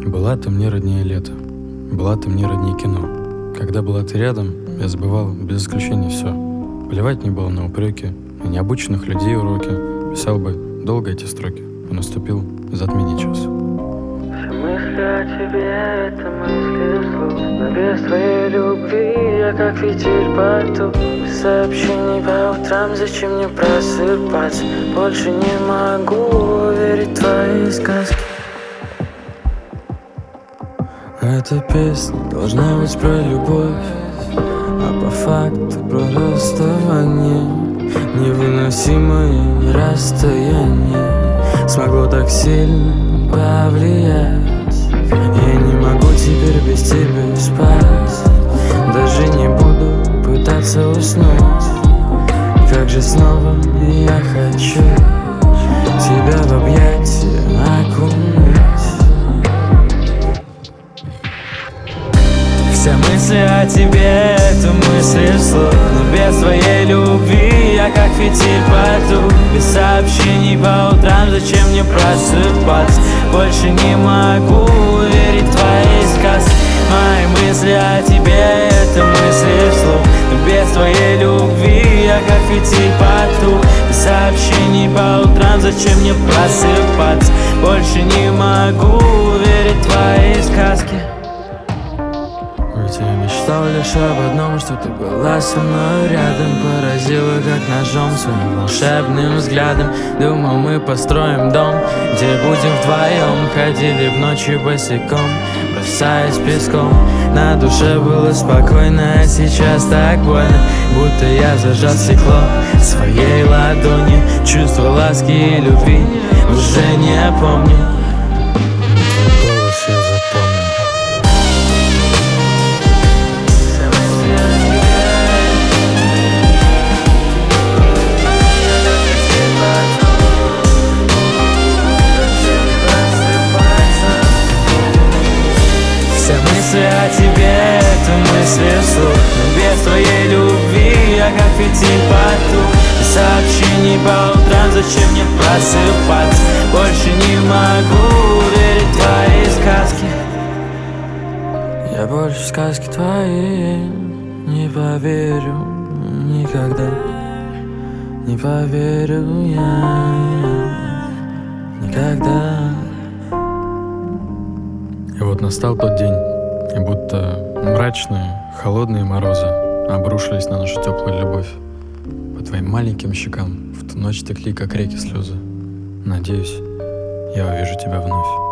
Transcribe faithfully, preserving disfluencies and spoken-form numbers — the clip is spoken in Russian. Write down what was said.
Была ты мне роднее лето, была ты мне роднее кино. Когда была ты рядом, я забывал без исключения все. Плевать не было на упреки, на необученных людей уроки. Писал бы долго эти строки, и наступил затмение час. Все мысли о тебе — это мысли вслух, но без твоей любви я как фитиль потух. Без сообщений по утрам, зачем мне просыпаться? Больше не могу верить в твои сказки. Эта песня должна быть про любовь, а по факту про расставание. Невыносимое расстояние смогло так сильно повлиять. Я не могу теперь без тебя спать, даже не буду пытаться уснуть. Как же снова я хочу тебя в объятия окунуть. Все мысли о тебе — это мысли вслух, но без твоей любви я как фитиль потух. Без сообщений по утрам, зачем мне просыпаться? Больше не могу верить в твои сказки. Мои мысли о тебе — это мысли вслух, но без твоей любви я как фитиль потух. Без сообщений по утрам, зачем мне просыпаться? Больше не могу верить в твои сказки. Ведь я мечтал лишь об одном, что ты была со мной рядом. Поразила как ножом своим волшебным взглядом. Думал, мы построим дом, где будем вдвоем. Ходили в ночи босиком, бросаясь песком. На душе было спокойно, а сейчас так больно, будто я зажал стекло в своей ладони. Чувство ласки и любви уже не помню. Твой голос я запомнил. Мысли о тебе — это мысли вслух, но без твоей любви я как фитиль потух. Без сообщений по утрам, зачем мне просыпаться? Больше не могу верить в твои сказки. Я больше в сказки твои не поверю никогда. Не поверю я никогда. И вот настал тот день, и будто мрачные, холодные морозы обрушились на нашу теплую любовь. По твоим маленьким щекам в ту ночь текли, как реки, слезы. Надеюсь, я увижу тебя вновь.